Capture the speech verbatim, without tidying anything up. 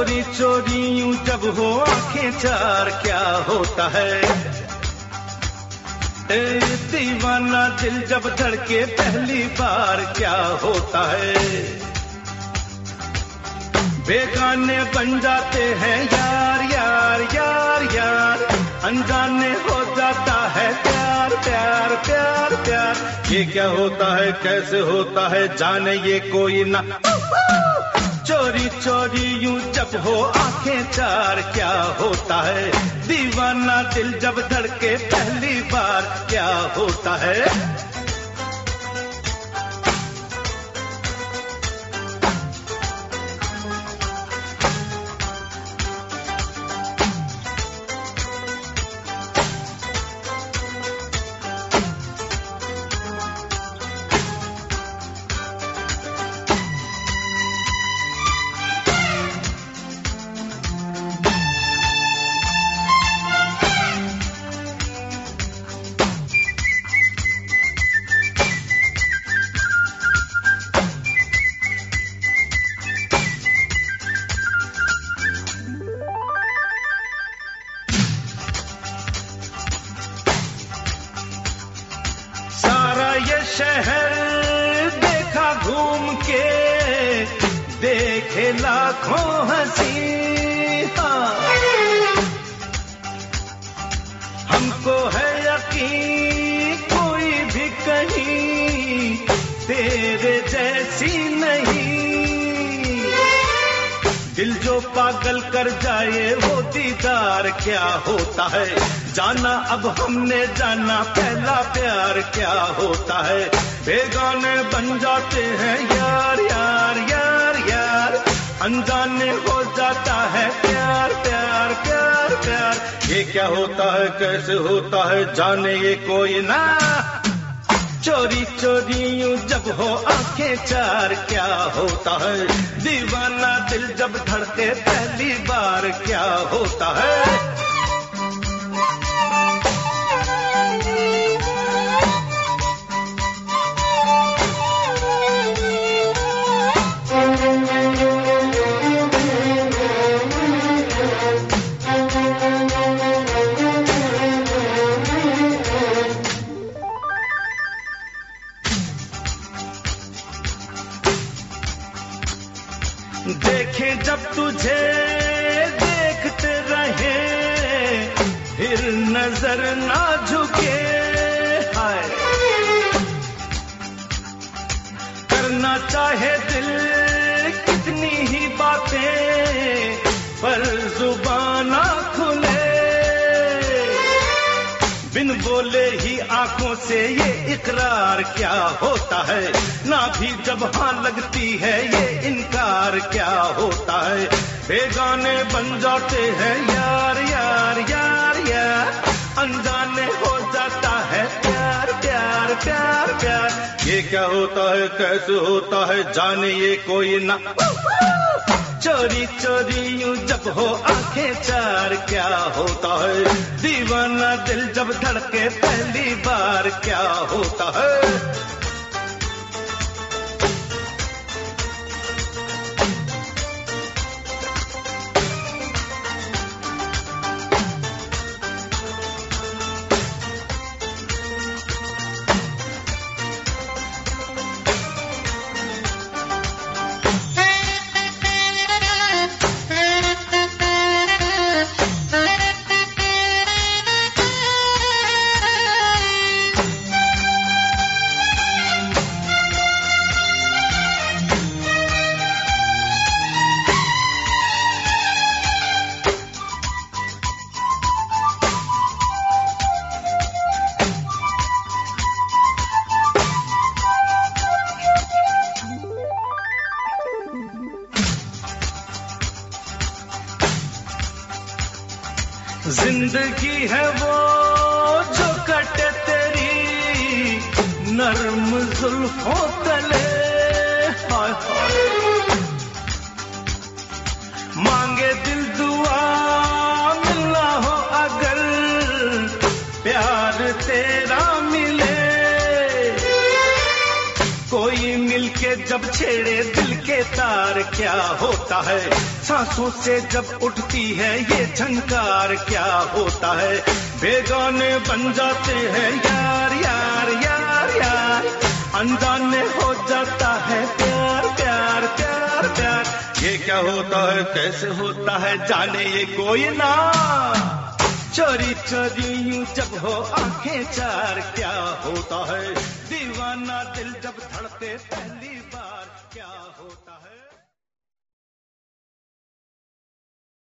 चोरी चोरी यूं जब हो आंखें चार क्या होता है, ए दीवाना दिल जब धड़के पहली बार क्या होता है। बेगाने बन जाते हैं यार यार यार यार, अनजाने हो जाता है प्यार प्यार प्यार प्यार। ये क्या होता है कैसे होता है जाने ये कोई ना। चोरी चोरी यूं जब हो आंखें चार क्या होता है, दीवाना दिल जब धड़के पहली बार क्या होता है। शहर देखा घूम के, देखे लाखों हंसी, हमको है यकीन कोई भी कहीं तेरे जैसी नहीं। दिल जो पागल कर जाए वो दीदार क्या होता है, जाना अब हमने जाना पहला प्यार क्या होता है। बेगाने बन जाते हैं यार यार यार यार, अनजाने हो जाता है प्यार प्यार प्यार प्यार। ये क्या होता है कैसे होता है जाने ये कोई ना। चोरी चोरी यूं जब हो आंखें चार क्या होता है, दीवाना दिल जब धड़के पहली बार क्या होता है। देखे जब तुझे देखते रहे, फिर नजर ना झुके, हाय करना चाहे दिल कितनी ही बातें, पर जुबान ना खुले। बिन बोले ही आंखों से ये इकरार क्या होता है, ना भी जब हाँ लगती है ये इनकार क्या होता है। बेगाने बन जाते हैं यार यार यार यार, अनजाने हो जाता है प्यार प्यार प्यार प्यार। ये क्या होता है कैसे होता है जाने ये कोई ना। चोरी चोरी यूं जब हो आंखें चार क्या होता है, दीवाना दिल जब धड़के पहली बार क्या होता है। जिंदगी है वो जो कटे तेरी नर्म जुल्फों तले, हाय हाय मांगे दिल दुआ मिलना हो अगर प्यार तेरा मिले। कोई मिलके जब छेड़े दिल के तार क्या होता है, सांसों से जब उठती है ये झंकार क्या होता है, बेगाने बन जाते हैं यार यार यार यार, अनजाने हो जाता है प्यार प्यार प्यार प्यार, ये क्या होता है कैसे होता है जाने ये कोई ना, चोरी चोरी यूं जब हो आंखें चार क्या होता है, दीवाना दिल जब धड़के पहली बार क्या होता है।